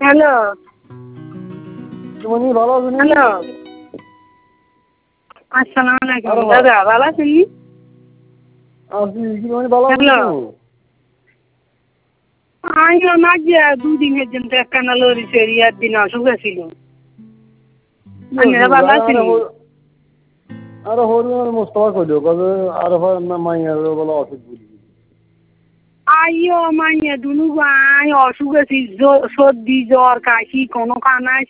Hello তুমি ভালো আছো? হ্যালো আসসালামু আলাইকুম দাদা ভালো আছেন? তুমি ভালো আছো? আমি মাঝে দুদিন পর্যন্ত একখানা লরি সেরিয়ার দিন অসুখ ছিল। ভালো আছেন? আরে হরিয়ার মোস্তফা কইলো কবে আর না মাইয়ার বলে অসুখ বুঝি আইও মাইয়া দুনু ভাই অসুখ আছি, সর্দি জ্বর কাশি কোনো কানায়